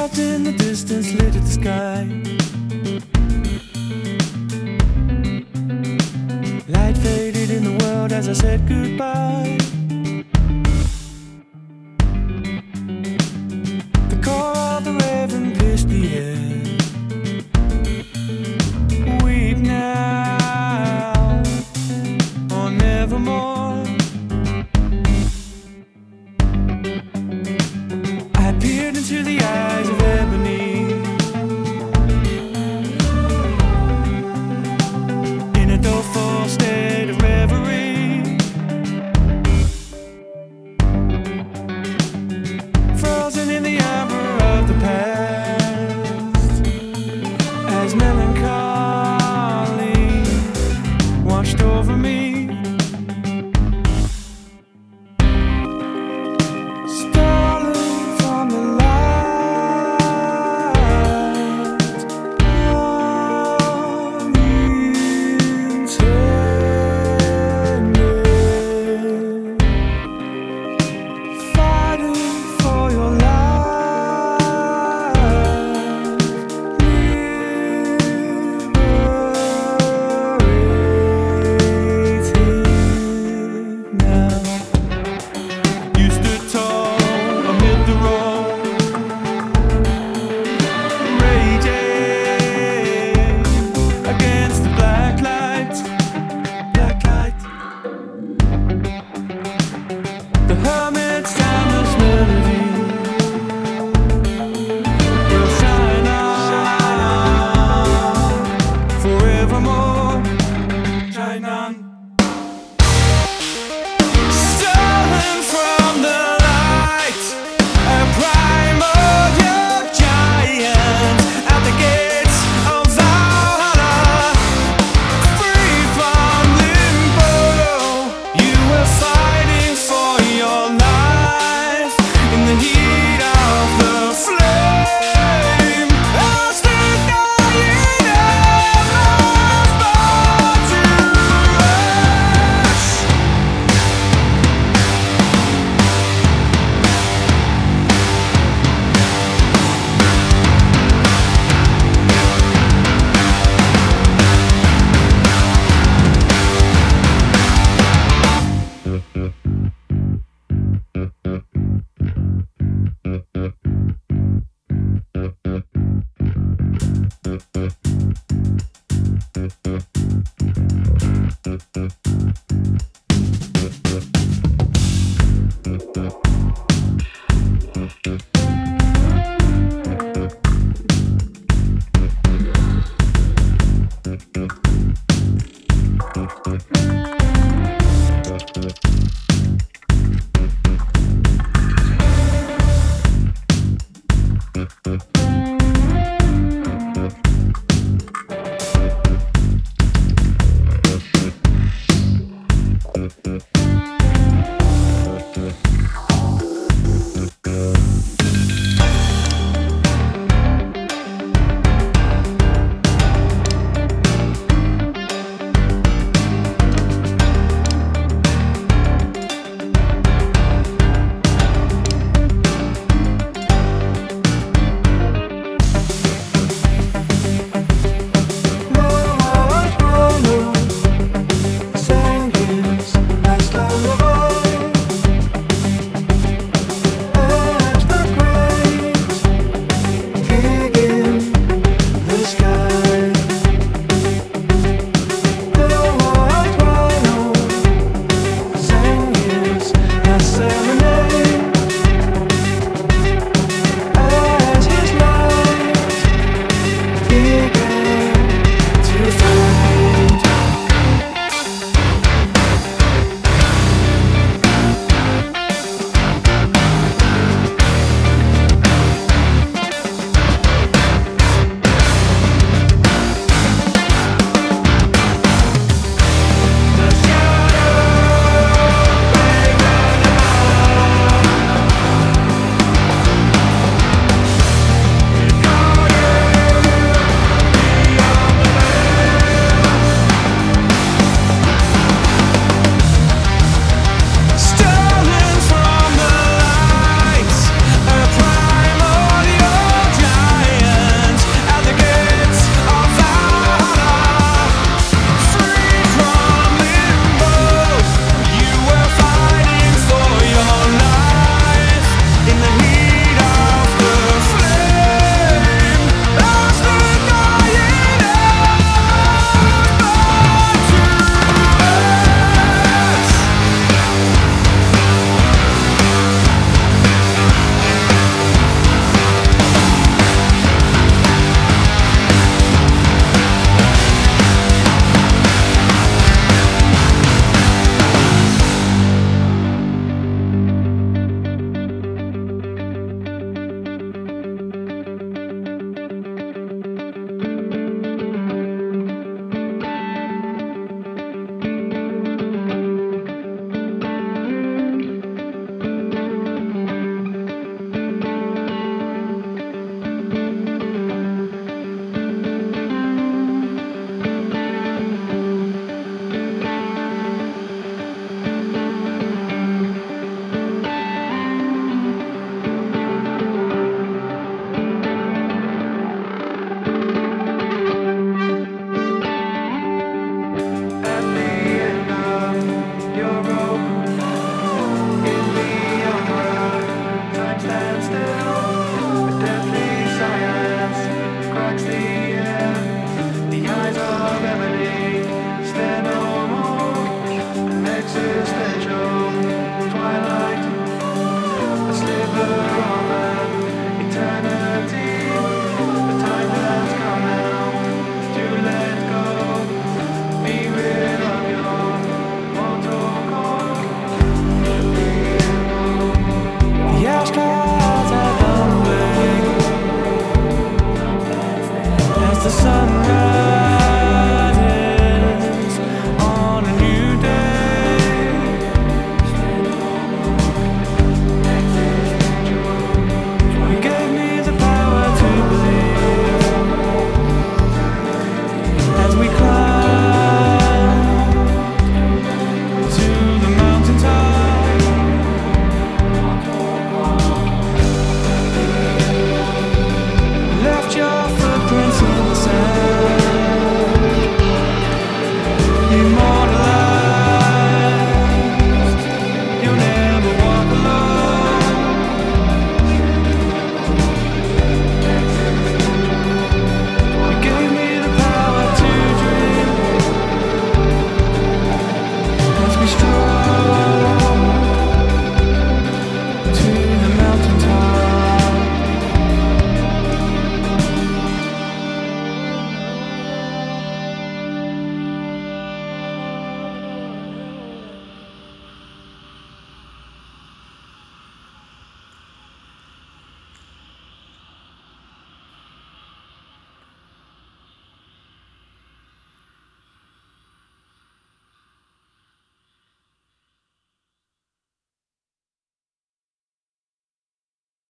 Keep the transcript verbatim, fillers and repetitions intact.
Clouds in the distance lit at the sky. Light faded in the world as I said goodbye. The call of the raven pierced the air. Weep now or nevermore. I peered into the eyes of ebony, in a doleful state of reverie, frozen in the amber of the past, as melancholy washed over me. The hermit's timeless melody will shine on forevermore. Shine on. Stolen from the light, a primordial giant at the gates of Valhalla. Free from limbo, you were fighting for your life in the heat of the flame. As the dying embers burn to ash. Thank you.